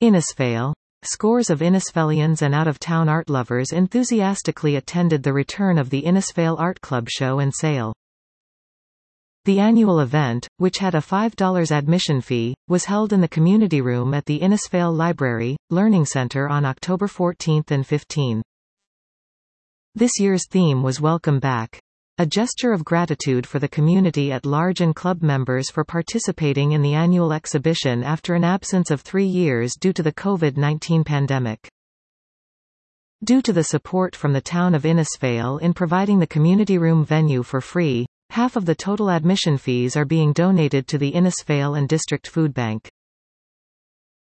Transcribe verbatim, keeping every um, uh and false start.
Innisfail. Scores of Innisfailians and out-of-town art lovers enthusiastically attended the return of the Innisfail Art Club show and sale. The annual event, which had a five dollar admission fee, was held in the community room at the Innisfail Library, Learning Center on October fourteenth and fifteenth. This year's theme was Welcome Back. A gesture of gratitude for the community at large and club members for participating in the annual exhibition after an absence of three years due to the COVID nineteen pandemic. Due to the support from the town of Innisfail in providing the community room venue for free, half of the total admission fees are being donated to the Innisfail and District Food Bank.